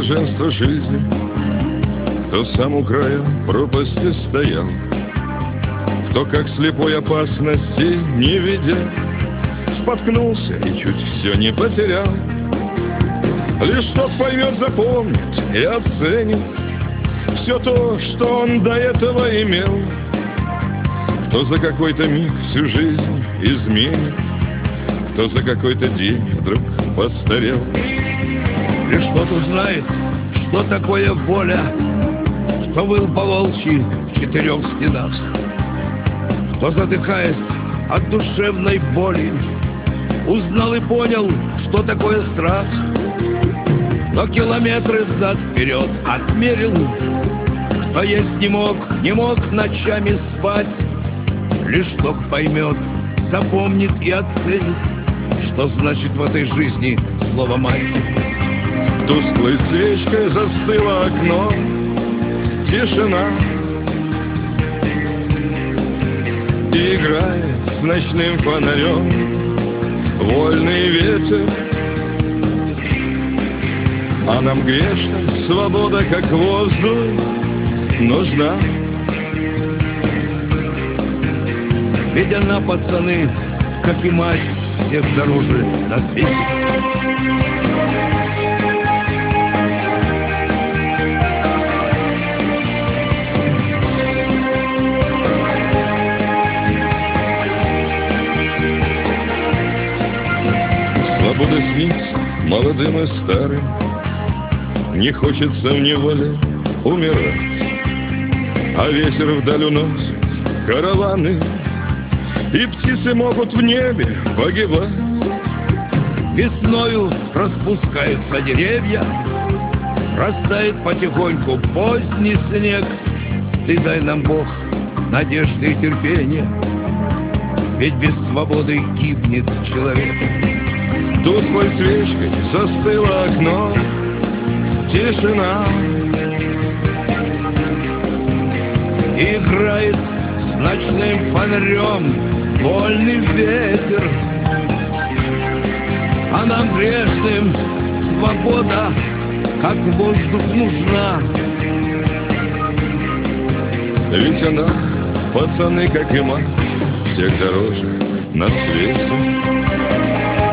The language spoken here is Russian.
блаженство жизни, кто сам у края пропасти стоял, кто, как слепой, опасности не видя, споткнулся и чуть все не потерял. Лишь тот поймет, запомнит и оценит все то, что он до этого имел, кто за какой-то миг всю жизнь изменит, кто за какой-то день вдруг постарел. Лишь тот узнает, что такое воля, кто выл по-волчьи в 4 стенах, кто, задыхаясь от душевной боли, узнал и понял, что такое страх, но километры взад-вперед отмерил, кто есть не мог ночами спать. Лишь тот поймет, запомнит и оценит, что значит в этой жизни слово «мать». Тусклой свечкой застыло окно, тишина, и играет с ночным фонарем вольный ветер. А нам грешным свобода, как воздух, нужна. Ведь она, пацаны, как и мать, всех дороже на свете. Свобода снится молодым и старым, не хочется в неволе умирать, а ветер вдаль уносит караваны, и птицы могут в небе погибать. Весною распускаются деревья, растает потихоньку поздний снег. Ты дай нам, Бог, надежды и терпения, ведь без свободы гибнет человек. Тусклой свечкой застыло окно, тишина, играет с ночным фонарем вольный ветер. А нам грешным свобода, как воздух, нужна. Ведь она, пацаны, как и мать, всех дороже на свете.